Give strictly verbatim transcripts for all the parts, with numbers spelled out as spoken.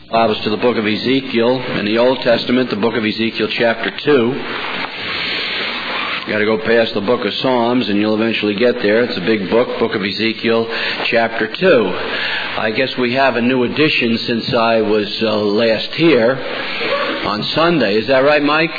Bibles to the book of Ezekiel in the Old Testament, the book of Ezekiel chapter two. You got to go past the book of Psalms and you'll eventually get there. It's a big book, book of Ezekiel chapter two. I guess we have a new edition since I was uh, last here on Sunday. Is that right, Mike?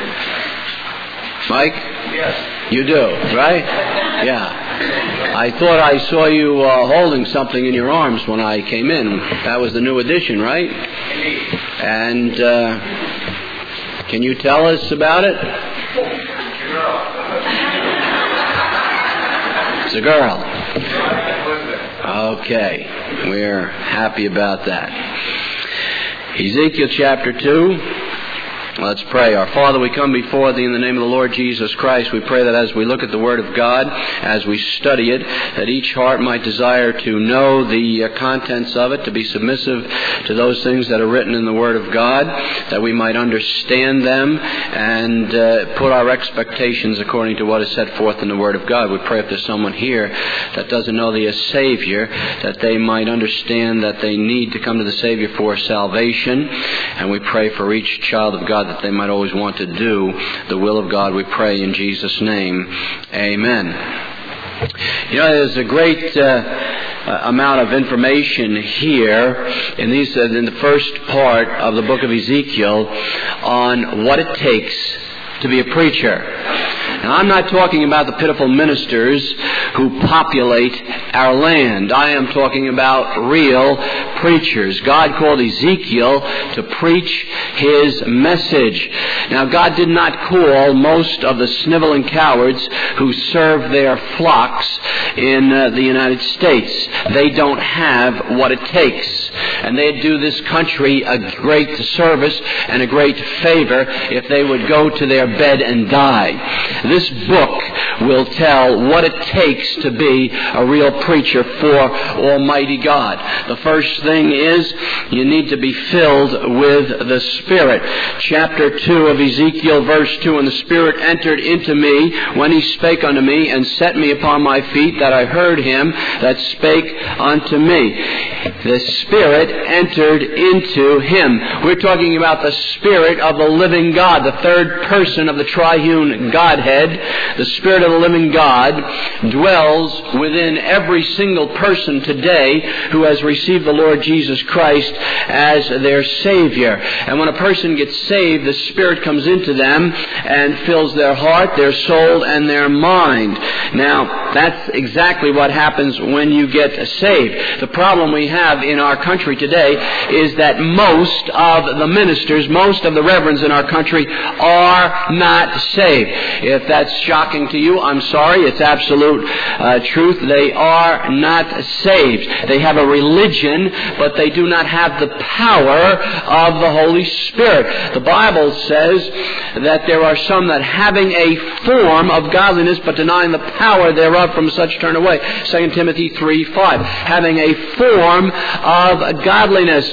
Mike? Yes. You do, right? Yeah. I thought I saw you uh, holding something in your arms when I came in. That was the new edition, right? And uh, can you tell us about it? It's a girl. Okay. We're happy about that. Ezekiel chapter two. Let's pray. Our Father, we come before Thee in the name of the Lord Jesus Christ. We pray that as we look at the Word of God, as we study it, that each heart might desire to know the uh, contents of it, to be submissive to those things that are written in the Word of God, that we might understand them and uh, put our expectations according to what is set forth in the Word of God. We pray if there's someone here that doesn't know Thee as Savior, that they might understand that they need to come to the Savior for salvation. And we pray for each child of God that they might always want to do the will of God. We pray in Jesus' name. Amen. You know, there's a great uh, amount of information here in these uh, in the first part of the book of Ezekiel on what it takes to be a preacher. Now, I'm not talking about the pitiful ministers who populate our land. I am talking about real preachers. God called Ezekiel to preach His message. Now, God did not call most of the sniveling cowards who serve their flocks in uh, the United States. They don't have what it takes. And they'd do this country a great service and a great favor if they would go to their bed and die. This book will tell what it takes to be a real preacher for Almighty God. The first thing is you need to be filled with the Spirit. Chapter two of Ezekiel, verse two, "And the Spirit entered into me when He spake unto me, and set me upon my feet, that I heard Him that spake unto me." The Spirit entered into him. We're talking about the Spirit of the living God, the third person of the triune Godhead. The Spirit of the living God dwells within every single person today who has received the Lord Jesus Christ as their Savior. And when a person gets saved, the Spirit comes into them and fills their heart, their soul, and their mind. Now, that's exactly what happens when you get saved. The problem we have in our country today is that most of the ministers, most of the reverends in our country are not saved. If that's shocking to you, I'm sorry. It's absolute uh, truth. They are not saved. They have a religion, but they do not have the power of the Holy Spirit. The Bible says that there are some that having a form of godliness, but denying the power thereof, from such turn away. Second Timothy three five. Having a form of godliness.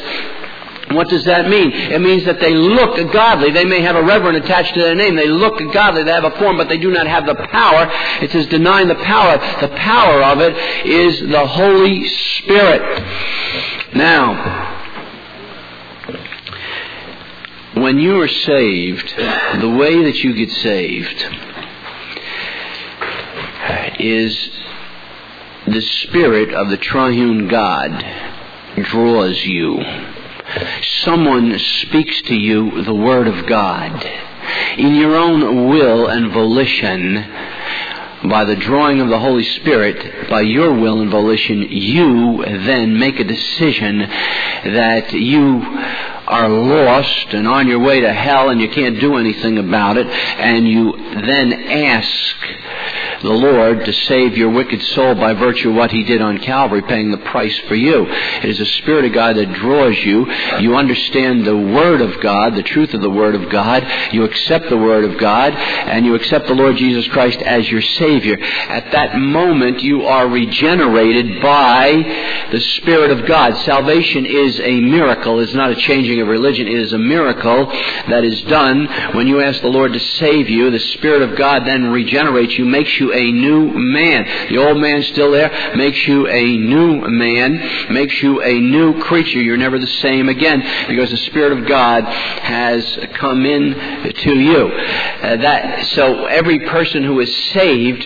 What does that mean? It means that they look godly. They may have a reverend attached to their name. They look godly. They have a form, but they do not have the power. It says denying the power. The power of it is the Holy Spirit. Now, when you are saved, the way that you get saved is the Spirit of the triune God draws you. Someone speaks to you the Word of God. In your own will and volition, by the drawing of the Holy Spirit, by your will and volition, you then make a decision that you are lost and on your way to hell and you can't do anything about it, and you then ask the Lord to save your wicked soul by virtue of what He did on Calvary, paying the price for you. It is the Spirit of God that draws you. You understand the Word of God, the truth of the Word of God. You accept the Word of God, and you accept the Lord Jesus Christ as your Savior. At that moment, you are regenerated by the Spirit of God. Salvation is a miracle. It's not a changing of religion. It is a miracle that is done when you ask the Lord to save you. The Spirit of God then regenerates you, makes you you a new man. The old man's still there, makes you a new man, makes you a new creature. You're never the same again because the Spirit of God has come in to you. Uh, that so every person who is saved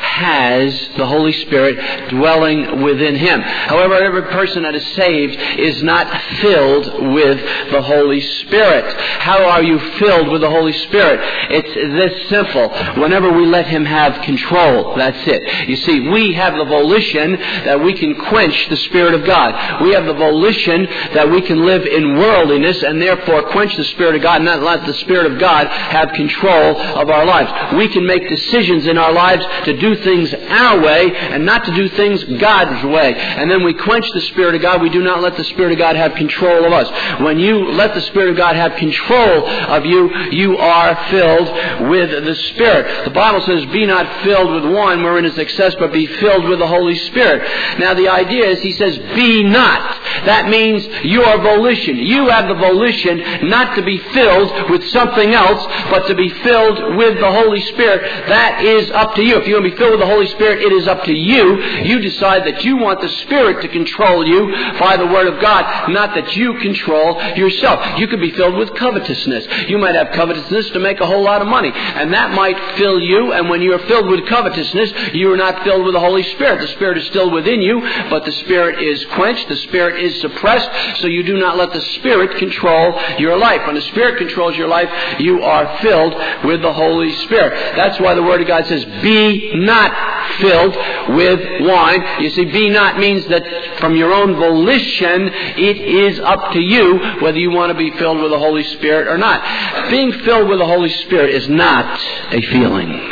has the Holy Spirit dwelling within him. However, every person that is saved is not filled with the Holy Spirit. How are you filled with the Holy Spirit? It's this simple. Whenever we let Him have control, that's it. You see, we have the volition that we can quench the Spirit of God. We have the volition that we can live in worldliness and therefore quench the Spirit of God and not let the Spirit of God have control of our lives. We can make decisions in our lives to do things our way and not to do things God's way. And then we quench the Spirit of God. We do not let the Spirit of God have control of us. When you let the Spirit of God have control of you, you are filled with the Spirit. The Bible says, be not filled with wine wherein is excess, but be filled with the Holy Spirit. Now the idea is, he says, be not. That means your volition. You have the volition not to be filled with something else, but to be filled with the Holy Spirit. That is up to you. If you want to be filled with the Holy Spirit, it is up to you. You decide that you want the Spirit to control you by the Word of God, not that you control yourself. You could be filled with covetousness. You might have covetousness to make a whole lot of money, and that might fill you, and when you are filled with covetousness, you are not filled with the Holy Spirit. The Spirit is still within you, but the Spirit is quenched, the Spirit is suppressed, so you do not let the Spirit control your life. When the Spirit controls your life, you are filled with the Holy Spirit. That's why the Word of God says, be not filled with wine. You see, be not means that from your own volition, it is up to you whether you want to be filled with the Holy Spirit or not. Being filled with the Holy Spirit is not a feeling.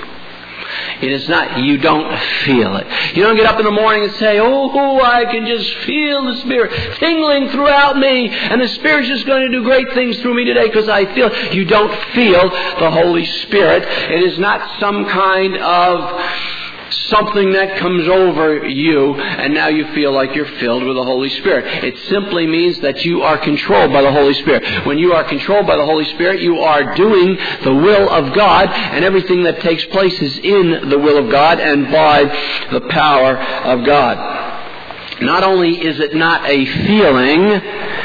It is not, you don't feel it. You don't get up in the morning and say, oh, I can just feel the Spirit tingling throughout me, and the Spirit's just going to do great things through me today because I feel. You don't feel the Holy Spirit. It is not some kind of something that comes over you, and now you feel like you're filled with the Holy Spirit. It simply means that you are controlled by the Holy Spirit. When you are controlled by the Holy Spirit, you are doing the will of God, and everything that takes place is in the will of God and by the power of God. Not only is it not a feeling,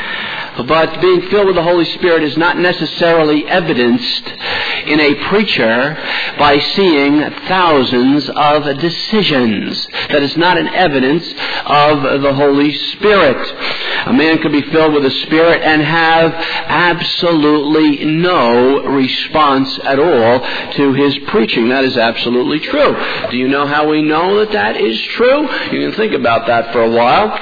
but being filled with the Holy Spirit is not necessarily evidenced in a preacher by seeing thousands of decisions. That is not an evidence of the Holy Spirit. A man could be filled with the Spirit and have absolutely no response at all to his preaching. That is absolutely true. Do you know how we know that that is true? You can think about that for a while.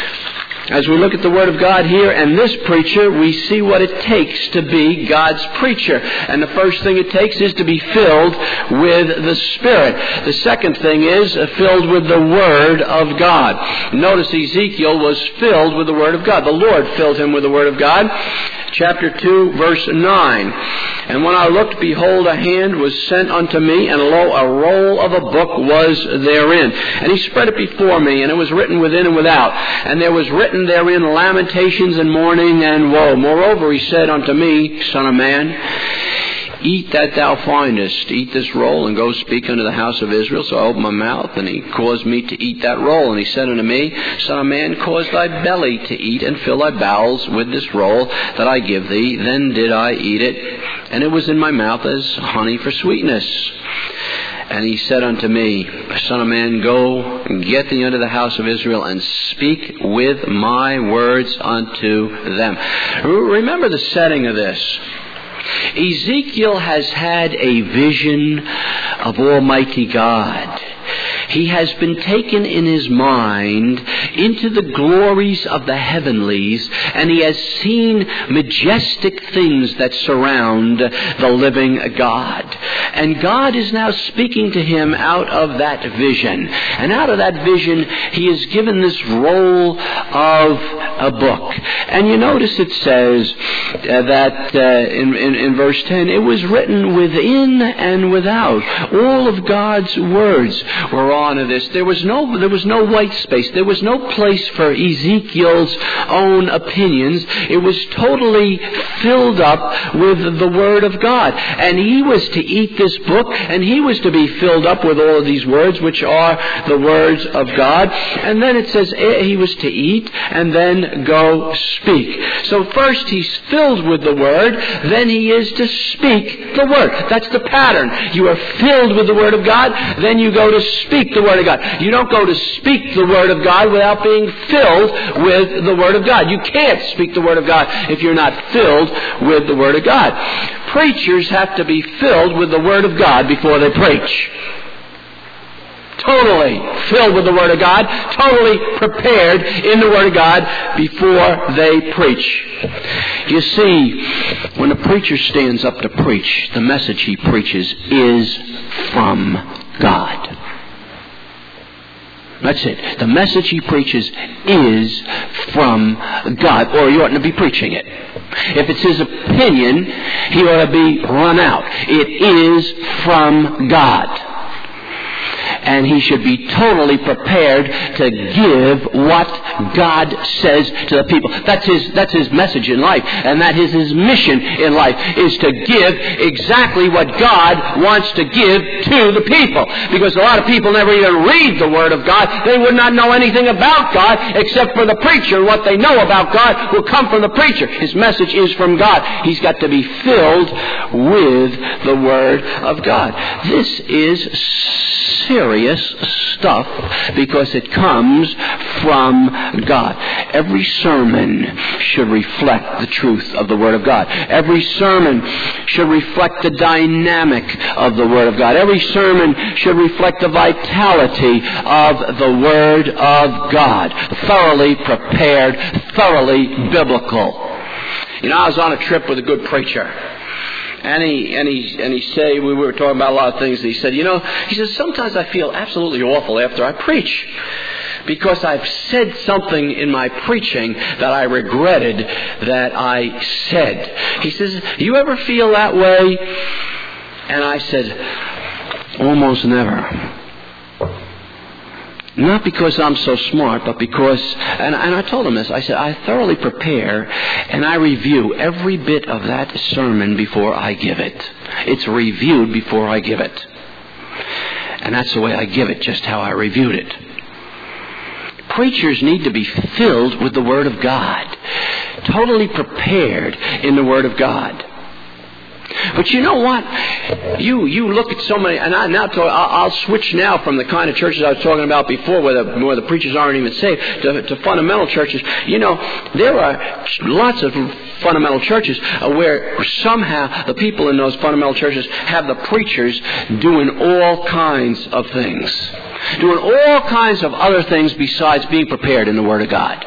As we look at the Word of God here and this preacher, we see what it takes to be God's preacher. And the first thing it takes is to be filled with the Spirit. The second thing is filled with the Word of God. Notice Ezekiel was filled with the Word of God. The Lord filled him with the Word of God. Chapter two, verse nine. And when I looked, behold, a hand was sent unto me, and lo, a roll of a book was therein. And he spread it before me, and it was written within and without. And there was written therein lamentations and mourning and woe. Moreover, he said unto me, Son of man, eat that thou findest. Eat this roll, and go speak unto the house of Israel. So I opened my mouth, and he caused me to eat that roll. And he said unto me, Son of man, cause thy belly to eat, and fill thy bowels with this roll that I give thee. Then did I eat it, and it was in my mouth as honey for sweetness. And he said unto me, Son of man, go and get thee unto the house of Israel, and speak with my words unto them. Remember the setting of this. Ezekiel has had a vision of Almighty God. He has been taken in his mind into the glories of the heavenlies, and he has seen majestic things that surround the living God. And God is now speaking to him out of that vision. And out of that vision, he is given this roll of a book. And you notice it says uh, that uh, in, in, in verse ten, it was written within and without. All of God's words were on this. There was no there was no white space. There was no place for Ezekiel's own opinions. It was totally filled up with the Word of God. And he was to eat this book, and he was to be filled up with all of these words, which are the words of God. And then it says he was to eat and then go speak. So first he's filled with the Word, then he is to speak the Word. That's the pattern. You are filled with the Word of God, then you go to speak the Word of God. You don't go to speak the Word of God without being filled with the Word of God. You can't speak the Word of God if you're not filled with the Word of God. Preachers have to be filled with the Word of God before they preach. Totally filled with the Word of God, totally prepared in the Word of God before they preach. You see, when a preacher stands up to preach, the message he preaches is from God. That's it. The message he preaches is from God, or he oughtn't to be preaching it. If it's his opinion, he ought to be run out. It is from God. And he should be totally prepared to give what God says to the people. That's his, that's his message in life. And that is his mission in life, is to give exactly what God wants to give to the people. Because a lot of people never even read the Word of God. They would not know anything about God except for the preacher. And what they know about God will come from the preacher. His message is from God. He's got to be filled with the Word of God. This is serious stuff because it comes from God. Every sermon should reflect the truth of the Word of God. Every sermon should reflect the dynamic of the Word of God. Every sermon should reflect the vitality of the Word of God. Thoroughly prepared, thoroughly biblical. You know, I was on a trip with a good preacher. And he, and he, and he say, we were talking about a lot of things. He said, you know, he says, sometimes I feel absolutely awful after I preach. Because I've said something in my preaching that I regretted that I said. He says, you ever feel that way? And I said, almost never. Not because I'm so smart, but because, and, and I told him this, I said, I thoroughly prepare and I review every bit of that sermon before I give it. It's reviewed before I give it. And that's the way I give it, just how I reviewed it. Preachers need to be filled with the Word of God. Totally prepared in the Word of God. But you know what? You you look at so many, and I now talk, I'll, I'll switch now from the kind of churches I was talking about before, where the, where the preachers aren't even saved, to, to fundamental churches. You know, there are lots of fundamental churches where somehow the people in those fundamental churches have the preachers doing all kinds of things, doing all kinds of other things besides being prepared in the Word of God.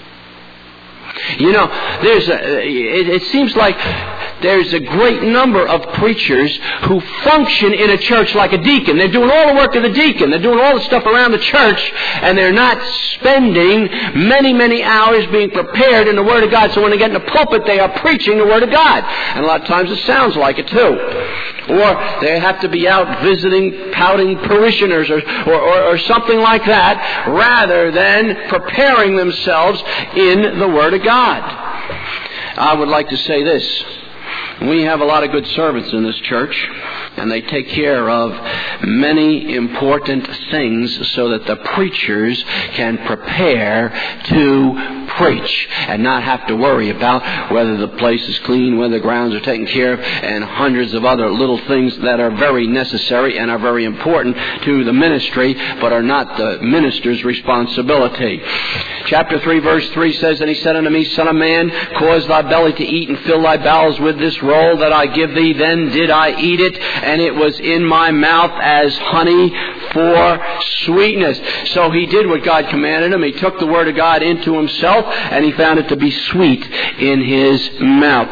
You know, there's a, it, it seems like there's a great number of preachers who function in a church like a deacon. They're doing all the work of the deacon. They're doing all the stuff around the church, and they're not spending many, many hours being prepared in the Word of God. So when they get in the pulpit, they are preaching the Word of God. And a lot of times it sounds like it too. Or they have to be out visiting pouting parishioners or, or, or, or something like that, rather than preparing themselves in the Word of God. I would like to say this. We have a lot of good servants in this church, and they take care of many important things so that the preachers can prepare to preach and not have to worry about whether the place is clean, whether the grounds are taken care of, and hundreds of other little things that are very necessary and are very important to the ministry, but are not the minister's responsibility. Chapter three, verse three says, And he said unto me, Son of man, cause thy belly to eat and fill thy bowels with this roll that I give thee. Then did I eat it, and it was in my mouth as honey for sweetness. So he did what God commanded him. He took the Word of God into himself, and he found it to be sweet in his mouth.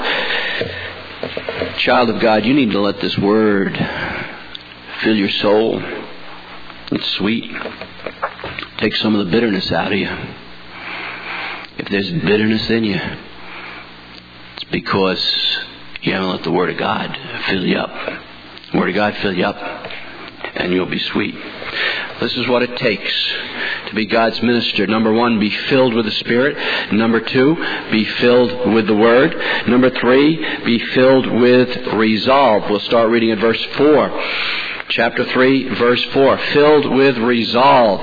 Child of God, you need to let this Word fill your soul. It's sweet. Take some of the bitterness out of you. If there's bitterness in you, it's because you haven't let the Word of God fill you up. The Word of God fill you up, and you'll be sweet. This is what it takes to be God's minister. Number one, be filled with the Spirit. Number two, be filled with the Word. Number three, be filled with resolve. We'll start reading at verse four. Chapter three, verse four. Filled with resolve.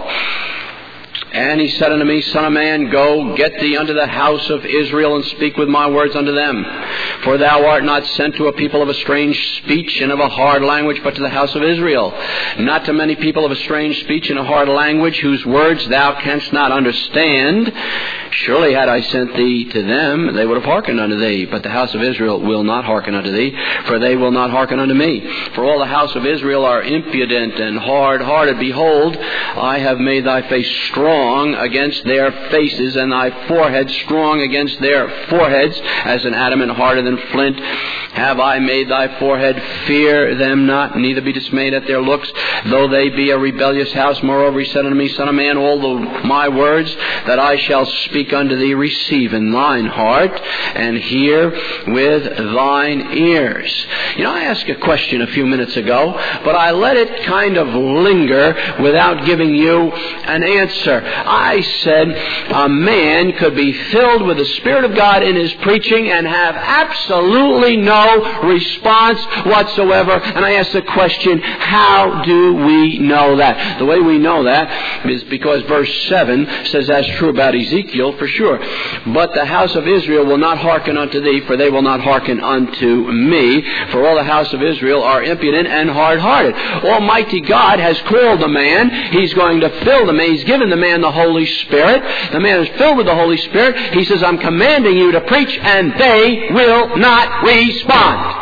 And he said unto me, Son of man, go, get thee unto the house of Israel, and speak with my words unto them. For thou art not sent to a people of a strange speech and of a hard language, but to the house of Israel. Not to many people of a strange speech and a hard language, whose words thou canst not understand. Surely had I sent thee to them, they would have hearkened unto thee. But the house of Israel will not hearken unto thee, for they will not hearken unto me. For all the house of Israel are impudent and hard-hearted. Behold, I have made thy face strong against their faces, and thy forehead strong against their foreheads, as an adamant harder than flint. Have I made thy forehead? Fear them not, neither be dismayed at their looks, though they be a rebellious house. Moreover, he said unto me, Son of man, all the, my words that I shall speak unto thee, receive in thine heart, and hear with thine ears. You know, I asked a question a few minutes ago, but I let it kind of linger without giving you an answer. I said a man could be filled with the Spirit of God in his preaching and have absolutely no response whatsoever. And I asked the question, how do we know that? The way we know that is because verse seven says that's true about Ezekiel for sure. But the house of Israel will not hearken unto thee, for they will not hearken unto me. For all the house of Israel are impudent and hard-hearted. Almighty God has called the man. He's going to fill the man. He's given the man the Holy Spirit. The man is filled with the Holy Spirit. He says, I'm commanding you to preach, and they will not respond.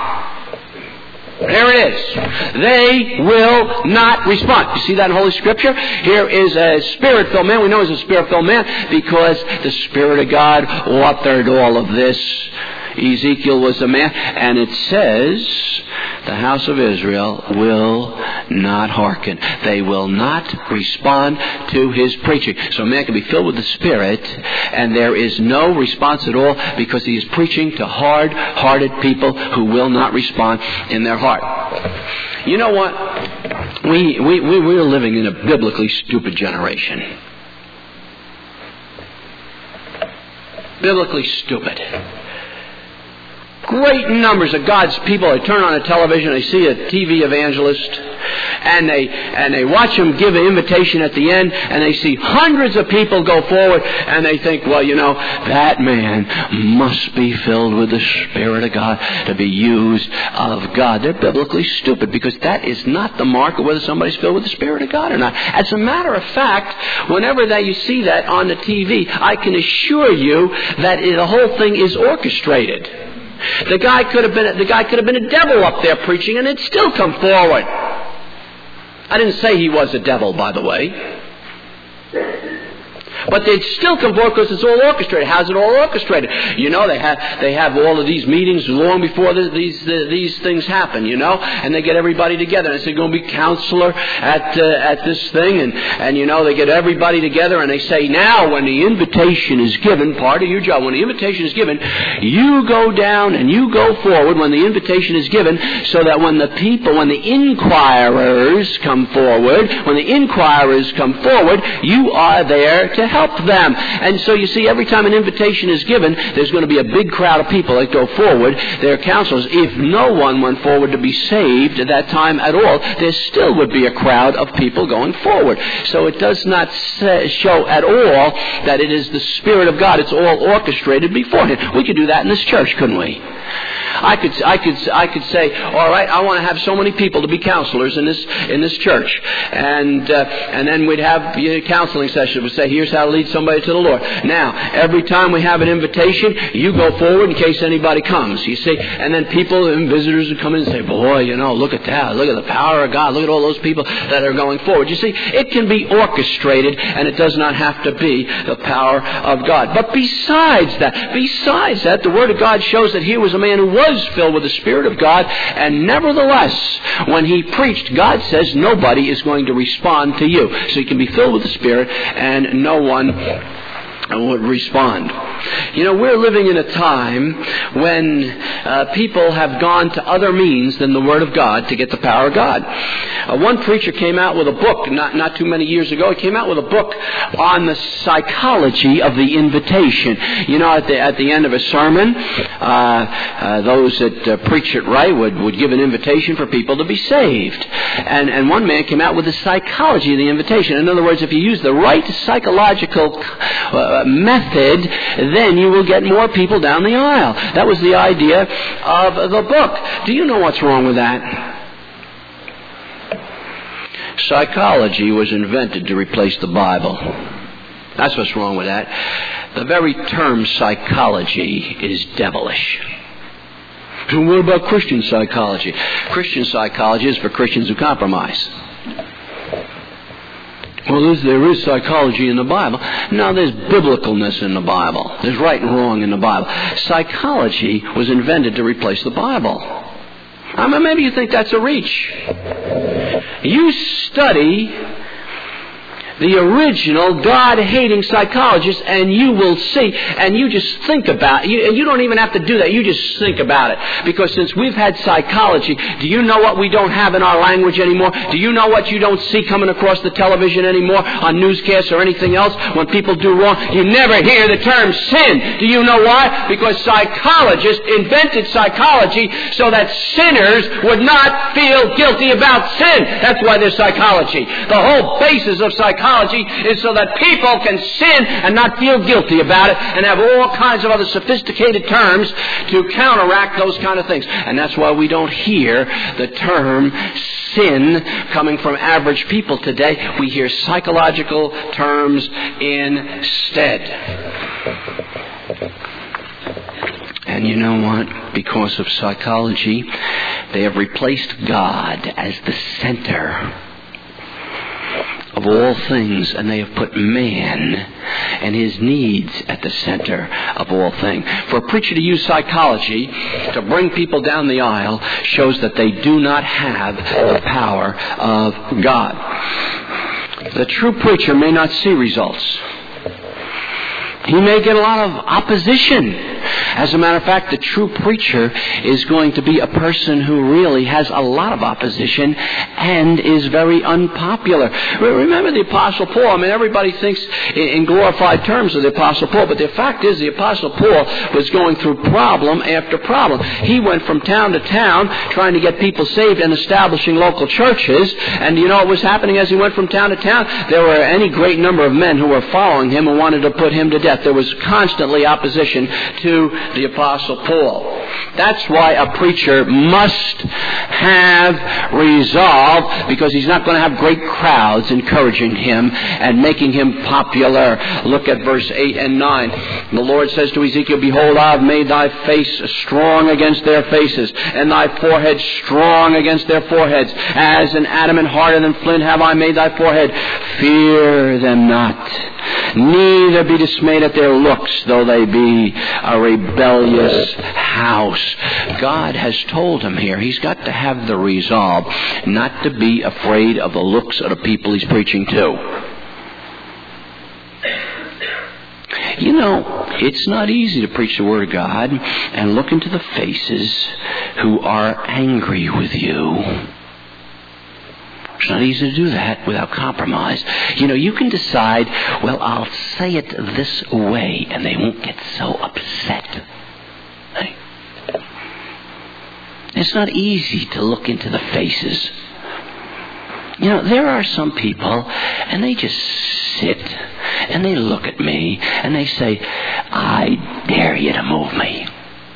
There it is. They will not respond. You see that in Holy Scripture? Here is a Spirit-filled man. We know he's a Spirit-filled man because the Spirit of God authored all of this. Ezekiel was a man, and it says the house of Israel will not hearken. They will not respond to his preaching. So a man can be filled with the Spirit, and there is no response at all because he is preaching to hard-hearted people who will not respond in their heart. You know what? We, we, we, we're living in a biblically stupid generation. Biblically stupid. Great numbers of God's people, they turn on a television, they see a T V evangelist, and they and they watch him give an invitation at the end, and they see hundreds of people go forward, and they think, well, you know, that man must be filled with the Spirit of God to be used of God. They're biblically stupid because that is not the mark of whether somebody's filled with the Spirit of God or not. As a matter of fact, whenever that you see that on the T V, I can assure you that the whole thing is orchestrated. The guy could have been the guy could have been a devil up there preaching, and it'd still come forward. I didn't say he was a devil, by the way. But they'd still come forward because it's all orchestrated. How's it all orchestrated? You know, they have they have all of these meetings long before the, these the, these things happen. You know, and they get everybody together. And they're going to be counselor at uh, at this thing, and and you know they get everybody together, and they say, now when the invitation is given, part of your job, when the invitation is given, you go down and you go forward when the invitation is given, so that when the people, when the inquirers come forward, when the inquirers come forward, you are there to help them. And so you see, every time an invitation is given, there's going to be a big crowd of people that go forward. They're counselors. If no one went forward to be saved at that time at all, there still would be a crowd of people going forward. So it does not say, show at all that it is the Spirit of God. It's all orchestrated beforehand. We could do that in this church, couldn't we? I could, I could, I could say, all right, I want to have so many people to be counselors in this in this church, and uh, and then we'd have a counseling session. We'd say, here's how to lead somebody to the Lord. Now, every time we have an invitation, you go forward in case anybody comes. You see, and then people and visitors would come in and say, boy, you know, look at that, look at the power of God, look at all those people that are going forward. You see, it can be orchestrated, and it does not have to be the power of God. But besides that, besides that, the Word of God shows that here was a man who was filled with the Spirit of God, and nevertheless, when he preached, God says nobody is going to respond to you. So you can be filled with the Spirit, and no one would respond. You know, we're living in a time when uh, people have gone to other means than the Word of God to get the power of God. Uh, one preacher came out with a book not, not too many years ago. He came out with a book on the psychology of the invitation. You know, at the at the end of a sermon, uh, uh, those that uh, preach it right would, would give an invitation for people to be saved. And, and one man came out with the psychology of the invitation. In other words, if you use the right psychological uh, method, then you will get more people down the aisle. That was the idea of the book. Do you know what's wrong with that? Psychology was invented to replace the Bible. That's what's wrong with that. The very term psychology is devilish. So what about Christian psychology? Christian psychology is for Christians who compromise. Well, there is psychology in the Bible. No, there's biblicalness in the Bible. There's right and wrong in the Bible. Psychology was invented to replace the Bible. I mean, maybe you think that's a reach. You study the original God-hating psychologist, and you will see, and you just think about it. You, and you don't even have to do that. You just think about it. Because since we've had psychology, do you know what we don't have in our language anymore? Do you know what you don't see coming across the television anymore on newscasts or anything else when people do wrong? You never hear the term sin. Do you know why? Because psychologists invented psychology so that sinners would not feel guilty about sin. That's why there's psychology. The whole basis of psychology is so that people can sin and not feel guilty about it, and have all kinds of other sophisticated terms to counteract those kind of things. And that's why we don't hear the term sin coming from average people today. We hear psychological terms instead. And you know what? Because of psychology, they have replaced God as the center of all things, and they have put man and his needs at the center of all things. For a preacher to use psychology to bring people down the aisle shows that they do not have the power of God. The true preacher may not see results. He may get a lot of opposition. As a matter of fact, the true preacher is going to be a person who really has a lot of opposition and is very unpopular. Remember the Apostle Paul. I mean, everybody thinks in glorified terms of the Apostle Paul, but the fact is the Apostle Paul was going through problem after problem. He went from town to town trying to get people saved and establishing local churches. And you know what was happening as he went from town to town? There were any great number of men who were following him and wanted to put him to death. There was constantly opposition to the Apostle Paul. That's why a preacher must have resolve, because he's not going to have great crowds encouraging him and making him popular. Look at verse eight and nine. The Lord says to Ezekiel, "Behold, I have made thy face strong against their faces, and thy forehead strong against their foreheads. As an adamant harder than flint have I made thy forehead. Fear them not, neither be dismayed at their looks, though they be a rebellious house." God has told him here, he's got to have the resolve not to be afraid of the looks of the people he's preaching to. You know, it's not easy to preach the Word of God and look into the faces who are angry with you. It's not easy to do that without compromise. You know, you can decide, well, I'll say it this way, and they won't get so upset. Hey. It's not easy to look into the faces. You know, there are some people, and they just sit, and they look at me, and they say, "I dare you to move me."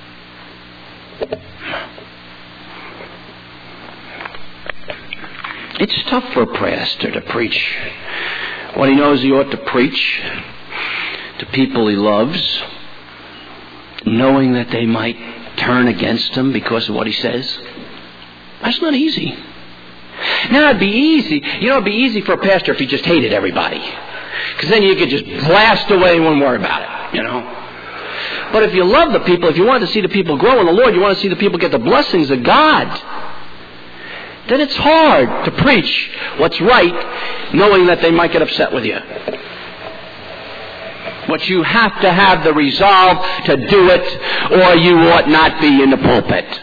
It's tough for a pastor to preach what he knows he ought to preach to people he loves, knowing that they might turn against him because of what he says. That's not easy. Now, it'd be easy. You know, it'd be easy for a pastor if he just hated everybody, because then you could just blast away and wouldn't worry about it, you know. But if you love the people, if you want to see the people grow in the Lord, you want to see the people get the blessings of God, then it's hard to preach what's right, knowing that they might get upset with you. But you have to have the resolve to do it, or you ought not be in the pulpit.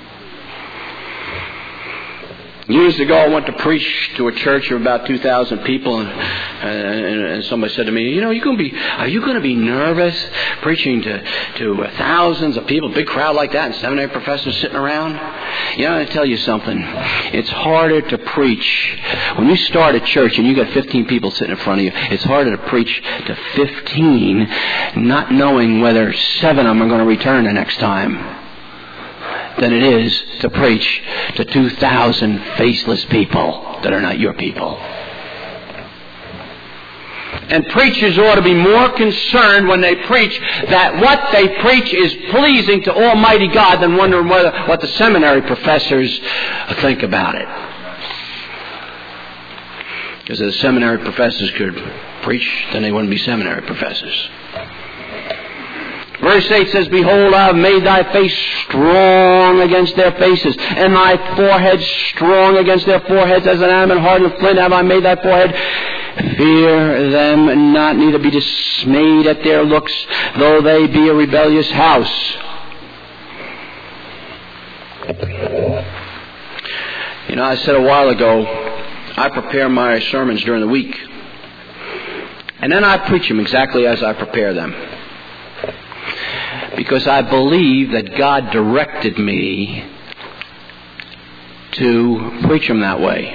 Years ago, I went to preach to a church of about two thousand people, and, and, and somebody said to me, "You know, you going to be, are you going to be nervous preaching to to thousands of people, a big crowd like that, and seminary professors sitting around?" You know, I tell you something. It's harder to preach when you start a church and you got fifteen people sitting in front of you. It's harder to preach to fifteen, not knowing whether seven of them are going to return the next time, than it is to preach to two thousand faceless people that are not your people. And preachers ought to be more concerned when they preach that what they preach is pleasing to Almighty God than wondering whether, what the seminary professors think about it. Because if the seminary professors could preach, then they wouldn't be seminary professors. Verse eight says, "Behold, I have made thy face strong against their faces, and thy forehead strong against their foreheads, as an adamant hardened of flint have I made thy forehead. Fear them not, neither be dismayed at their looks, though they be a rebellious house." You know, I said a while ago, I prepare my sermons during the week, and then I preach them exactly as I prepare them. Because I believe that God directed me to preach them that way.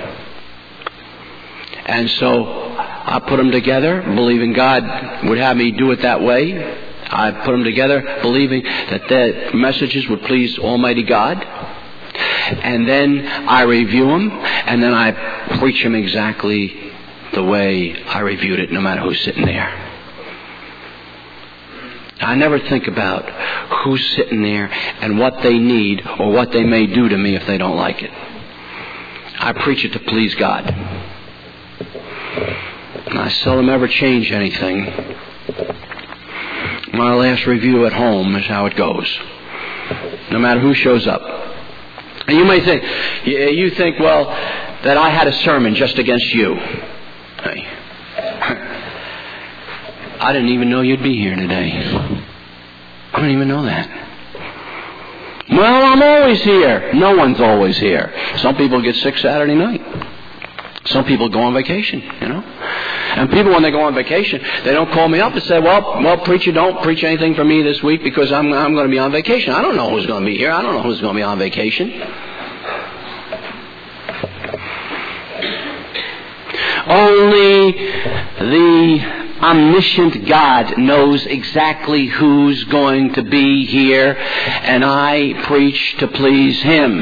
And so I put them together, believing God would have me do it that way. I put them together, believing that the messages would please Almighty God. And then I review them, and then I preach them exactly the way I reviewed it, no matter who's sitting there. I never think about who's sitting there and what they need or what they may do to me if they don't like it. I preach it to please God. And I seldom ever change anything. My last review at home is how it goes, no matter who shows up. And you may think, you think, well, that I had a sermon just against you. Hey. I didn't even know you'd be here today. I didn't even know that. Well, I'm always here. No one's always here. Some people get sick Saturday night. Some people go on vacation, you know. And people, when they go on vacation, they don't call me up and say, well, well, preacher, don't preach anything for me this week because I'm, I'm going to be on vacation. I don't know who's going to be here. I don't know who's going to be on vacation. Only the omniscient God knows exactly who's going to be here, and I preach to please Him.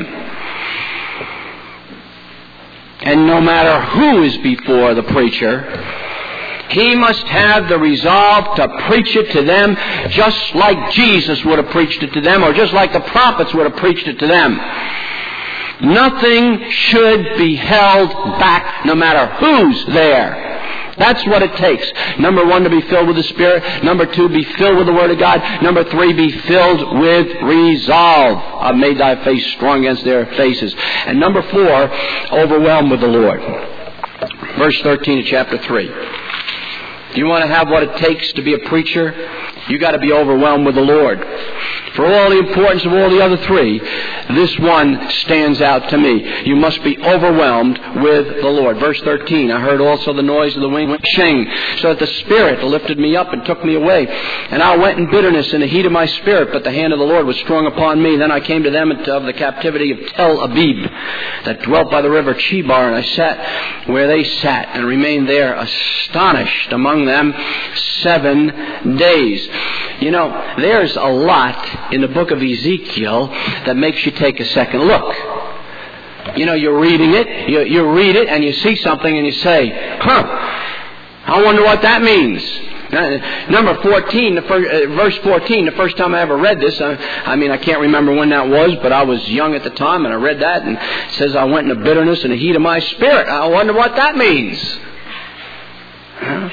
And no matter who is before the preacher, he must have the resolve to preach it to them just like Jesus would have preached it to them, or just like the prophets would have preached it to them. Nothing should be held back, no matter who's there. That's what it takes. Number one, to be filled with the Spirit. Number two, be filled with the Word of God. Number three, be filled with resolve. I've made thy face strong against their faces. And number four, overwhelmed with the Lord. Verse thirteen of chapter three. You want to have what it takes to be a preacher? You got to be overwhelmed with the Lord. For all the importance of all the other three, this one stands out to me. You must be overwhelmed with the Lord. Verse thirteen, I heard also the noise of the wing sing, so that the Spirit lifted me up and took me away. And I went in bitterness in the heat of my spirit, but the hand of the Lord was strong upon me. Then I came to them of the captivity of Tel Abib, that dwelt by the river Chebar, and I sat where they sat, and remained there astonished among them seven days. You know, there's a lot in the book of Ezekiel that makes you take a second look. You know, you're reading it, you, you read it, and you see something, and you say, huh, I wonder what that means. Uh, number fourteen, the first, uh, verse fourteen, the first time I ever read this, uh, I mean, I can't remember when that was, but I was young at the time, and I read that, and it says, I went in the bitterness and the heat of my spirit. I wonder what that means. Huh?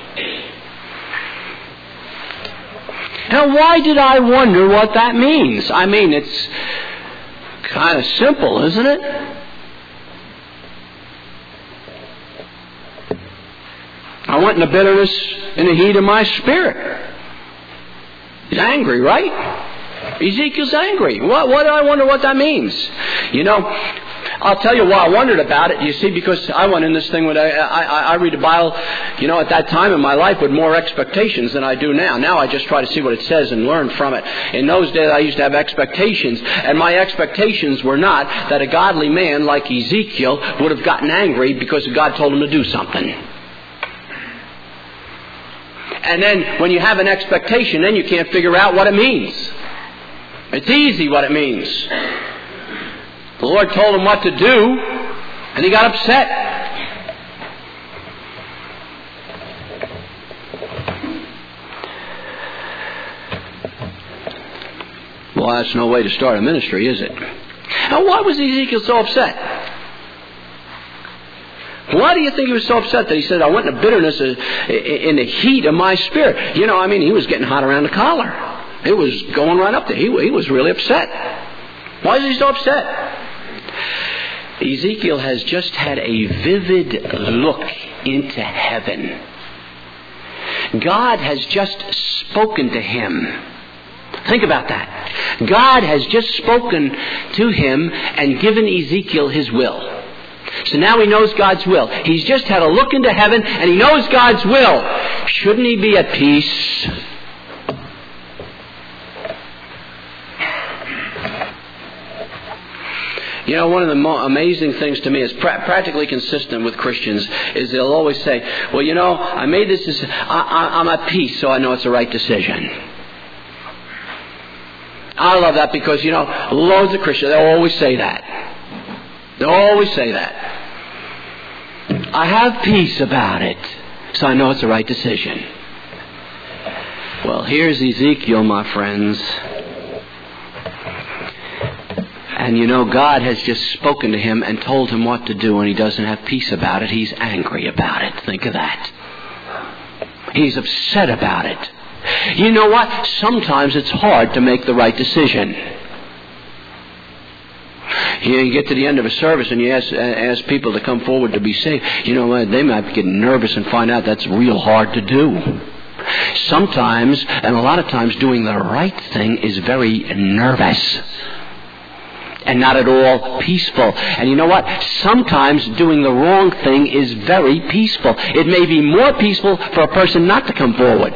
Now, why did I wonder what that means? I mean, it's kind of simple, isn't it? I went in the bitterness in the heat of my spirit. He's angry, right? Ezekiel's angry. What, what do I wonder what that means? You know, I'll tell you why I wondered about it. You see, because I went in this thing with, I, I, I read the Bible, you know, at that time in my life with more expectations than I do now. Now I just try to see what it says and learn from it. In those days I used to have expectations, and my expectations were not that a godly man like Ezekiel would have gotten angry because God told him to do something. And then when you have an expectation, then you can't figure out what it means. It's easy what it means. The Lord told him what to do, and he got upset. Well, that's no way to start a ministry, is it? Now, why was Ezekiel so upset? Why do you think he was so upset that he said, I went in the bitterness of, in the heat of my spirit? You know, I mean, he was getting hot around the collar. It was going right up there. He, he was really upset. Why is he so upset? Ezekiel has just had a vivid look into heaven. God has just spoken to him. Think about that. God has just spoken to him and given Ezekiel his will. So now he knows God's will. He's just had a look into heaven and he knows God's will. Shouldn't he be at peace? You know, one of the mo- amazing things to me is pra- practically consistent with Christians is they'll always say, well, you know, I made this decision. I- I- I'm at peace, so I know it's the right decision. I love that because, you know, loads of Christians, they'll always say that. They'll always say that. I have peace about it, so I know it's the right decision. Well, here's Ezekiel, my friends. And you know, God has just spoken to him and told him what to do, and he doesn't have peace about it. He's angry about it. Think of that. He's upset about it. You know what? Sometimes it's hard to make the right decision. You get to the end of a service and you ask, ask people to come forward to be saved. You know what? They might get nervous and find out that's real hard to do. Sometimes, and a lot of times, doing the right thing is very nervous. And not at all peaceful. And you know what? Sometimes doing the wrong thing is very peaceful. It may be more peaceful for a person not to come forward.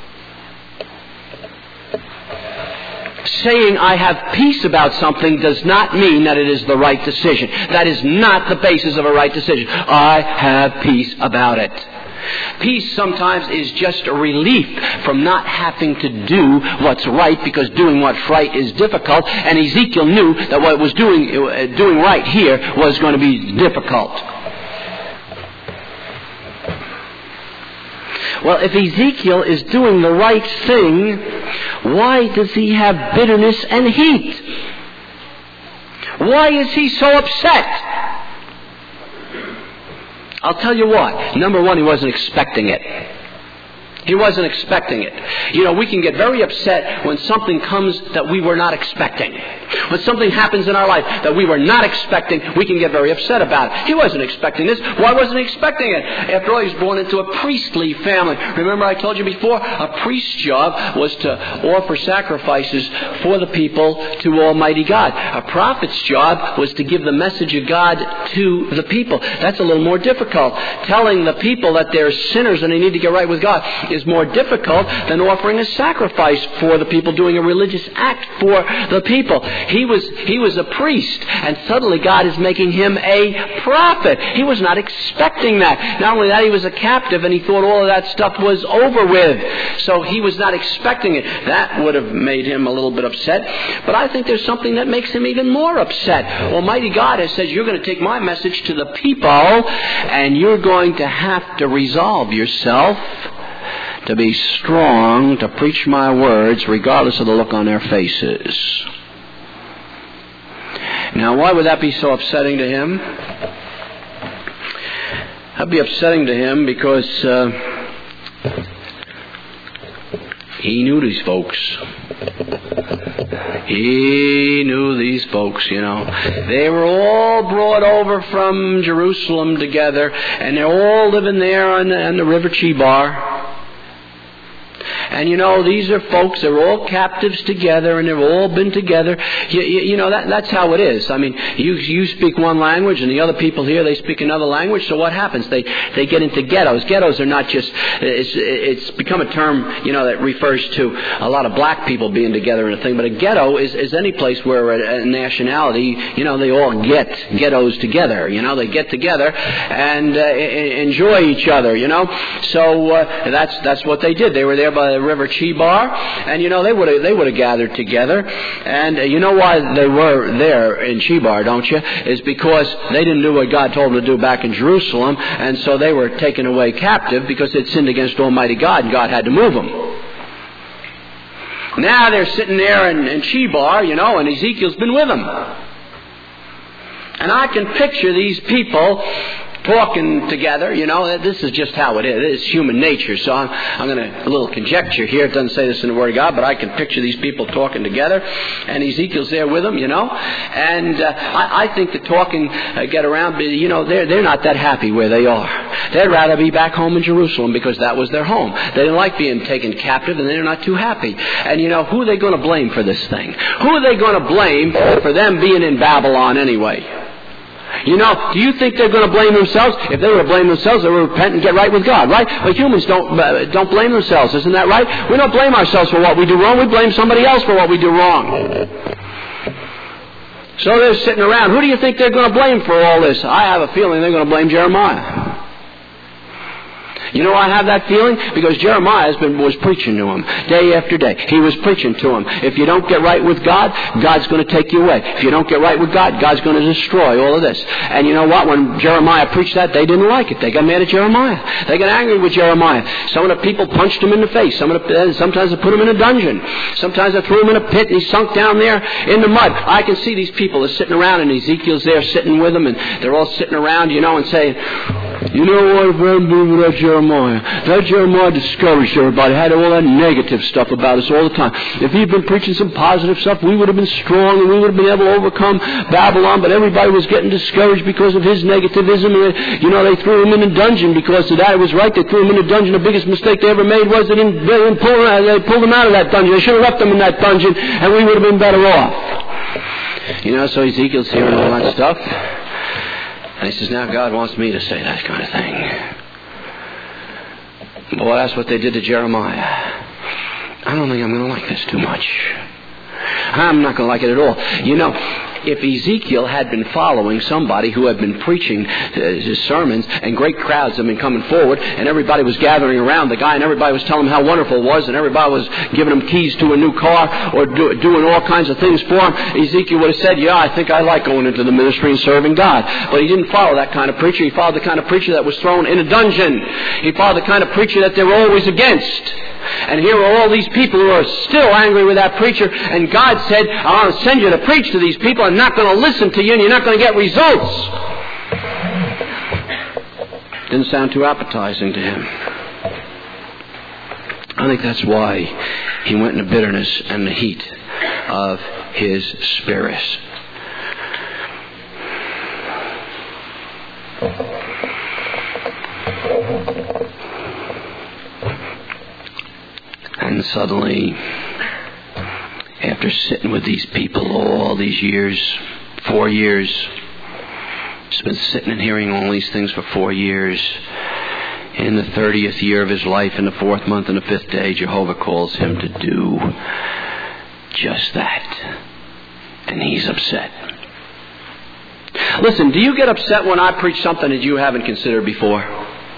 Saying I have peace about something does not mean that it is the right decision. That is not the basis of a right decision. I have peace about it. Peace sometimes is just a relief from not having to do what's right, because doing what's right is difficult, and Ezekiel knew that what was doing doing right here was going to be difficult. Well, if Ezekiel is doing the right thing, why does he have bitterness and heat? Why is he so upset? I'll tell you what. Number one, he wasn't expecting it. He wasn't expecting it. You know, we can get very upset when something comes that we were not expecting. When something happens in our life that we were not expecting, we can get very upset about it. He wasn't expecting this. Why wasn't he expecting it? After all, he was born into a priestly family. Remember I told you before, a priest's job was to offer sacrifices for the people to Almighty God. A prophet's job was to give the message of God to the people. That's a little more difficult. Telling the people that they're sinners and they need to get right with God is more difficult than offering a sacrifice for the people, doing a religious act for the people. He was he was a priest, and suddenly God is making him a prophet. He was not expecting that. Not only that, he was a captive, and he thought all of that stuff was over with. So he was not expecting it. That would have made him a little bit upset. But I think there's something that makes him even more upset. Almighty God has said, you're going to take my message to the people, and you're going to have to resolve yourself to be strong, to preach my words, regardless of the look on their faces. Now, why would that be so upsetting to him? That'd be upsetting to him because uh, he knew these folks. He knew these folks, you know. They were all brought over from Jerusalem together, and they're all living there on the, on the River Chebar. And, you know, these are folks, they're all captives together, and they've all been together. You, you, you know, that, that's how it is. I mean, you you speak one language, and the other people here, they speak another language, so what happens? They they get into ghettos. Ghettos are not just, it's, it's become a term, you know, that refers to a lot of black people being together in a thing, but a ghetto is, is any place where a, a nationality, you know, they all get ghettos together, you know, they get together and uh, enjoy each other, you know. So uh, that's that's what they did. They were there by the River Chebar, and you know they would have they would have gathered together, and uh, you know why they were there in Chebar, don't you? Is because they didn't do what God told them to do back in Jerusalem, and so they were taken away captive because they'd sinned against Almighty God, and God had to move them. Now they're sitting there in, in Chebar, you know, and Ezekiel's been with them, and I can picture these people talking together, you know. This is just how it is. It's human nature. So I'm, I'm going to, a little conjecture here. It doesn't say this in the Word of God, but I can picture these people talking together, and Ezekiel's there with them, you know. And uh, I, I think the talking uh, get around, you know, they're, they're not that happy where they are. They'd rather be back home in Jerusalem because that was their home. They didn't like being taken captive, and they're not too happy. And, you know, who are they going to blame for this thing? Who are they going to blame for them being in Babylon anyway? You know, do you think they're going to blame themselves? If they were to blame themselves, they would repent and get right with God, right? But humans don't uh, don't blame themselves, isn't that right? We don't blame ourselves for what we do wrong. We blame somebody else for what we do wrong. So they're sitting around. Who do you think they're going to blame for all this? I have a feeling they're going to blame Jeremiah. You know I have that feeling? Because Jeremiah has been, was preaching to him day after day. He was preaching to him. If you don't get right with God, God's going to take you away. If you don't get right with God, God's going to destroy all of this. And you know what? When Jeremiah preached that, they didn't like it. They got mad at Jeremiah. They got angry with Jeremiah. Some of the people punched him in the face. Some of the, sometimes they put him in a dungeon. Sometimes they threw him in a pit and he sunk down there in the mud. I can see these people are sitting around, and Ezekiel's there sitting with them, and they're all sitting around, you know, and saying, you know what, friend, with that Jeremiah? That Jeremiah discouraged everybody, had all that negative stuff about us all the time. If he'd been preaching some positive stuff, we would have been strong and we would have been able to overcome Babylon, but everybody was getting discouraged because of his negativism. And, you know, they threw him in a dungeon because of that. It was right, they threw him in a dungeon. The biggest mistake they ever made was they didn't, they didn't pull him out, they pulled him out of that dungeon. They should have left him in that dungeon, and we would have been better off. You know, so Ezekiel's hearing all that stuff. And he says, now God wants me to say that kind of thing. Boy, that's what they did to Jeremiah. I don't think I'm going to like this too much. I'm not going to like it at all. You know, if Ezekiel had been following somebody who had been preaching his sermons, and great crowds had been coming forward, and everybody was gathering around the guy, and everybody was telling him how wonderful it was, and everybody was giving him keys to a new car or do, doing all kinds of things for him, Ezekiel would have said, yeah, I think I like going into the ministry and serving God. But he didn't follow that kind of preacher. He followed the kind of preacher that was thrown in a dungeon. He followed the kind of preacher that they were always against. And here are all these people who are still angry with that preacher, and God said, I want to send you to preach to these people. I'm not going to listen to you, and you're not going to get results. Didn't sound too appetizing to him. I think that's why he went in the bitterness and the heat of his spirit. And suddenly, after sitting with these people all these years, four years, he's been sitting and hearing all these things for four years. In the thirtieth year of his life, in the fourth month and the fifth day, Jehovah calls him to do just that. And he's upset. Listen, do you get upset when I preach something that you haven't considered before?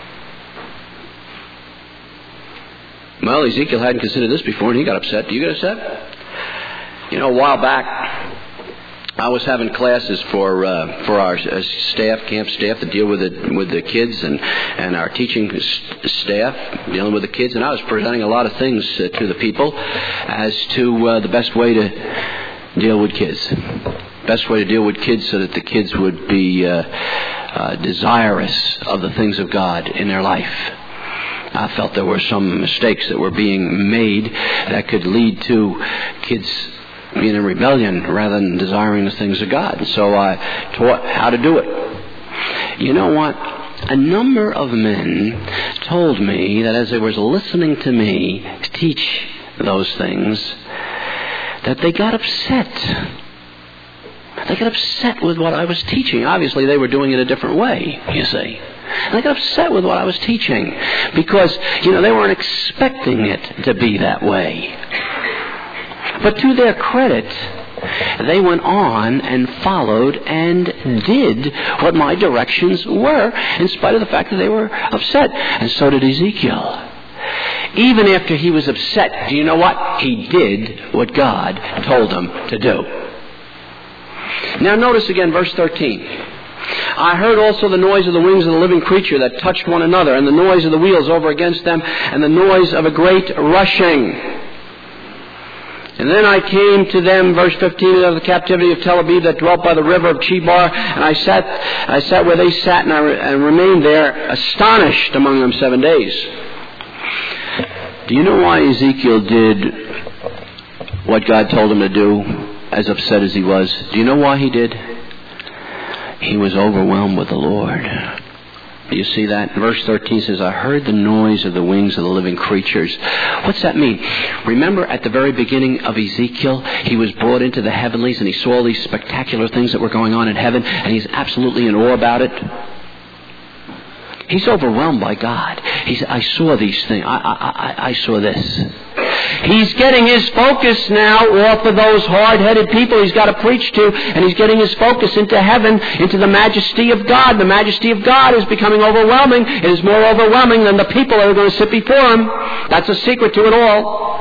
Well, Ezekiel hadn't considered this before, and he got upset. Do you get upset? You know, a while back, I was having classes for uh, for our uh, staff, camp staff, to deal with the with the kids and and our teaching staff dealing with the kids, and I was presenting a lot of things uh, to the people as to uh, the best way to deal with kids, best way to deal with kids, so that the kids would be uh, uh, desirous of the things of God in their life. I felt there were some mistakes that were being made that could lead to kids being in rebellion rather than desiring the things of God. And so I taught how to do it. You know what? A number of men told me that as they were listening to me teach those things, that they got upset. They got upset with what I was teaching. Obviously, they were doing it a different way, you see. And they got upset with what I was teaching because, you know, they weren't expecting it to be that way. But to their credit, they went on and followed and did what my directions were, in spite of the fact that they were upset. And so did Ezekiel. Even after he was upset, do you know what? He did what God told him to do. Now notice again verse thirteen. I heard also the noise of the wings of the living creature that touched one another, and the noise of the wheels over against them, and the noise of a great rushing. And then I came to them, verse fifteen, of the captivity of Tel Aviv that dwelt by the river of Chebar, and I sat I sat where they sat, and I re- and remained there, astonished among them seven days. Do you know why Ezekiel did what God told him to do, as upset as he was? Do you know why he did? He was overwhelmed with the Lord. Do you see that? Verse thirteen says, I heard the noise of the wings of the living creatures. What's that mean? Remember at the very beginning of Ezekiel, he was brought into the heavenlies and he saw all these spectacular things that were going on in heaven, and he's absolutely in awe about it. He's overwhelmed by God. He said, I saw these things. I, I, I, I saw this. He's getting his focus now off of those hard-headed people he's got to preach to, and he's getting his focus into heaven, into the majesty of God. The majesty of God is becoming overwhelming. It is more overwhelming than the people that are going to sit before him. That's a secret to it all.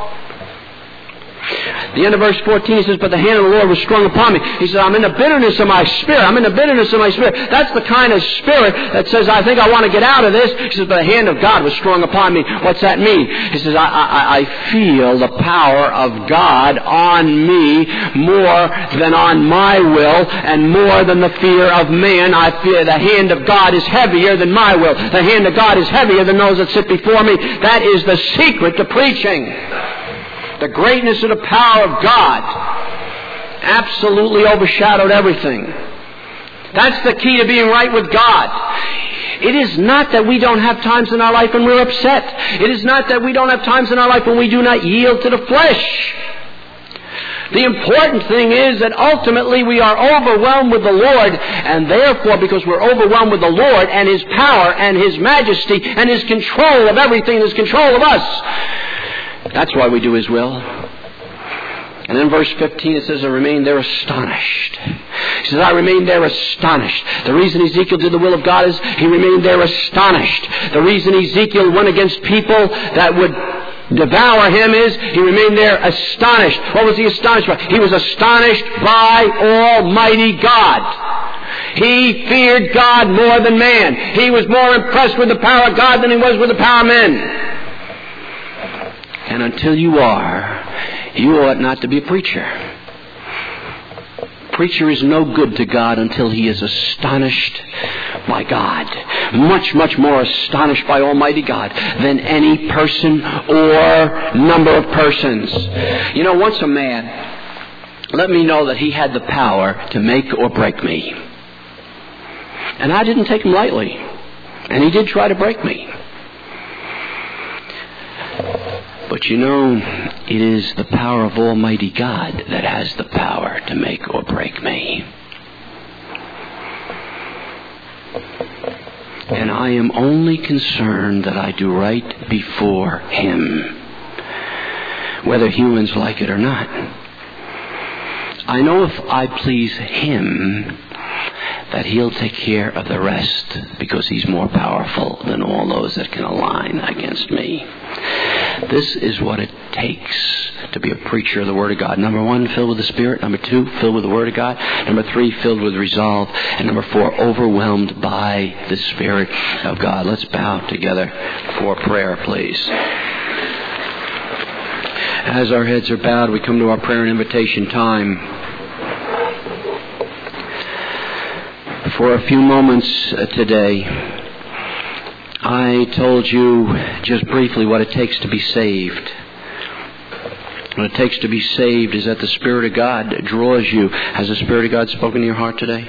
The end of verse fourteen, he says, but the hand of the Lord was strong upon me. He said, I'm in the bitterness of my spirit. I'm in the bitterness of my spirit. That's the kind of spirit that says, I think I want to get out of this. He says, but the hand of God was strong upon me. What's that mean? He says, I, I, I feel the power of God on me more than on my will and more than the fear of man. I fear the hand of God is heavier than my will. The hand of God is heavier than those that sit before me. That is the secret to preaching. The greatness of the power of God absolutely overshadowed everything. That's the key to being right with God. It is not that we don't have times in our life when we're upset. It is not that we don't have times in our life when we do not yield to the flesh. The important thing is that ultimately we are overwhelmed with the Lord, and therefore, because we're overwhelmed with the Lord and His power and His majesty and His control of everything, His control of us, that's why we do His will. And in verse fifteen it says, I remained there astonished. He says, I remained there astonished. The reason Ezekiel did the will of God is he remained there astonished. The reason Ezekiel went against people that would devour him is he remained there astonished. What was he astonished by? He was astonished by Almighty God. He feared God more than man. He was more impressed with the power of God than he was with the power of men. And until you are, you ought not to be a preacher. Preacher is no good to God until he is astonished by God. Much, much more astonished by Almighty God than any person or number of persons. You know, once a man let me know that he had the power to make or break me. And I didn't take him lightly. And he did try to break me. But you know, it is the power of Almighty God that has the power to make or break me. And I am only concerned that I do right before Him, whether humans like it or not. I know if I please Him, that He'll take care of the rest, because He's more powerful than all those that can align against me. This is what it takes to be a preacher of the Word of God. Number one, filled with the Spirit. Number two, filled with the Word of God. Number three, filled with resolve. And number four, overwhelmed by the Spirit of God. Let's bow together for prayer, please. As our heads are bowed, we come to our prayer and invitation time. For a few moments today, I told you just briefly what it takes to be saved. What it takes to be saved is that the Spirit of God draws you. Has the Spirit of God spoken to your heart today?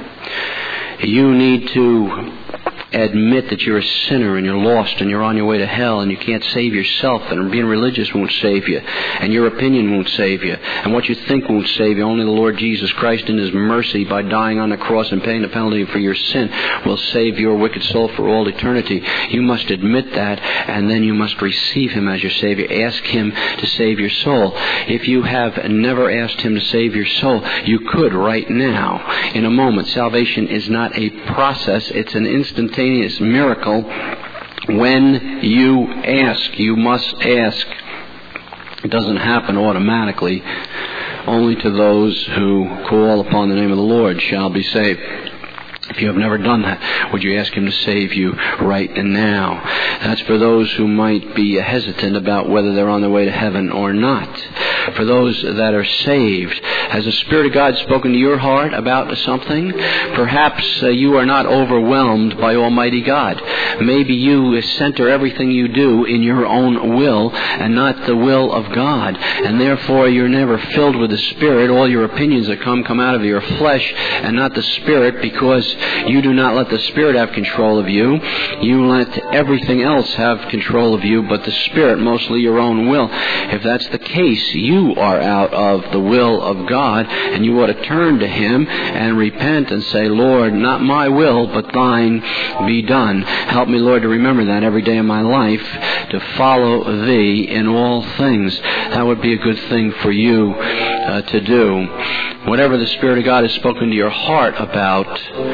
You need to admit that you're a sinner and you're lost and you're on your way to hell and you can't save yourself, and being religious won't save you, and your opinion won't save you, and what you think won't save you. Only the Lord Jesus Christ in His mercy, by dying on the cross and paying the penalty for your sin, will save your wicked soul for all eternity. You must admit that, and then you must receive Him as your Savior. Ask Him to save your soul. If you have never asked Him to save your soul, you could right now, in a moment. Salvation is not a process, it's an instantaneous miracle. When you ask, you must ask. It doesn't happen automatically. Only to those who call upon the name of the Lord shall be saved. If you have never done that, would you ask Him to save you right and now? That's for those who might be hesitant about whether they're on their way to heaven or not. For those that are saved, has the Spirit of God spoken to your heart about something? Perhaps uh, you are not overwhelmed by Almighty God. Maybe you center everything you do in your own will and not the will of God. And therefore you're never filled with the Spirit. All your opinions that come, come out of your flesh and not the Spirit, because you do not let the Spirit have control of you. You let everything else have control of you, but the Spirit, mostly your own will. If that's the case, you are out of the will of God, and you ought to turn to Him and repent and say, Lord, not my will, but Thine be done. Help me, Lord, to remember that every day of my life, to follow Thee in all things. That would be a good thing for you uh, to do. Whatever the Spirit of God has spoken to your heart about,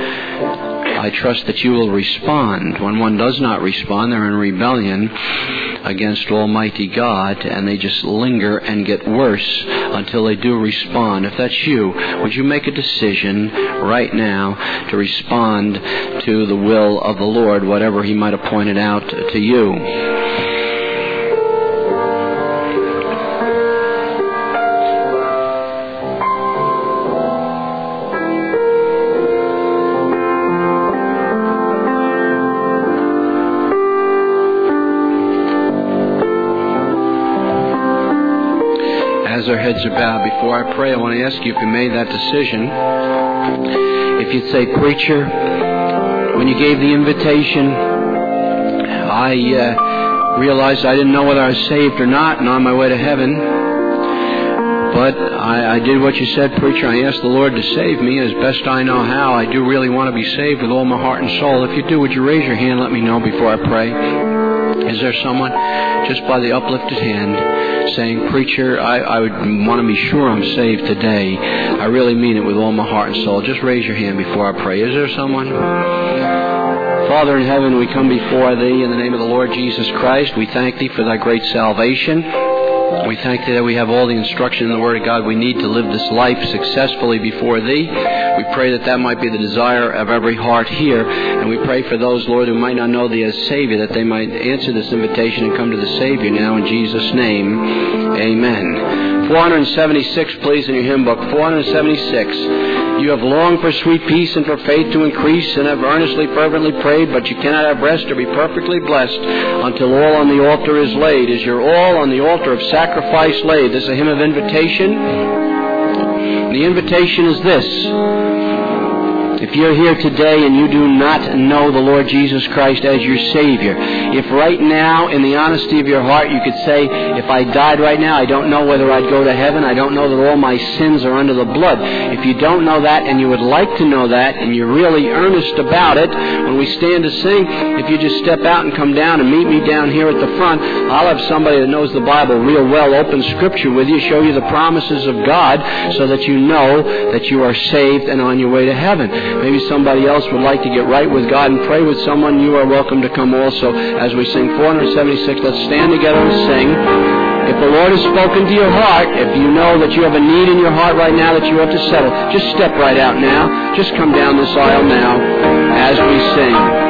I trust that you will respond. When one does not respond, they're in rebellion against Almighty God, and they just linger and get worse until they do respond. If that's you, would you make a decision right now to respond to the will of the Lord, whatever He might have pointed out to you? As our heads are bowed, before I pray, I want to ask you if you made that decision. If you'd say, Preacher, when you gave the invitation, I uh, realized I didn't know whether I was saved or not and on my way to heaven. But I, I did what you said, Preacher. I asked the Lord to save me as best I know how. I do really want to be saved with all my heart and soul. If you do, would you raise your hand and let me know before I pray? Is there someone, just by the uplifted hand, saying, Preacher, I, I would want to be sure I'm saved today. I really mean it with all my heart and soul. Just raise your hand before I pray. Is there someone? Father in heaven, we come before Thee in the name of the Lord Jesus Christ. We thank Thee for Thy great salvation. We thank Thee that we have all the instruction in the Word of God we need to live this life successfully before Thee. We pray that that might be the desire of every heart here. And we pray for those, Lord, who might not know Thee as Savior, that they might answer this invitation and come to the Savior now in Jesus' name. Amen. four seventy-six, please, in your hymn book. four seventy-six. You have longed for sweet peace and for faith to increase, and have earnestly, fervently prayed, but you cannot have rest or be perfectly blessed until all on the altar is laid. Is your all on the altar of sacrifice laid? This is a hymn of invitation. The invitation is this. If you're here today and you do not know the Lord Jesus Christ as your Savior, if right now, in the honesty of your heart, you could say, if I died right now, I don't know whether I'd go to heaven. I don't know that all my sins are under the blood. If you don't know that and you would like to know that and you're really earnest about it, when we stand to sing, if you just step out and come down and meet me down here at the front, I'll have somebody that knows the Bible real well, open Scripture with you, show you the promises of God so that you know that you are saved and on your way to heaven. Maybe somebody else would like to get right with God and pray with someone. You are welcome to come also as we sing four seventy-six. Let's stand together and sing. If the Lord has spoken to your heart, if you know that you have a need in your heart right now that you have to settle, just step right out now. Just come down this aisle now as we sing.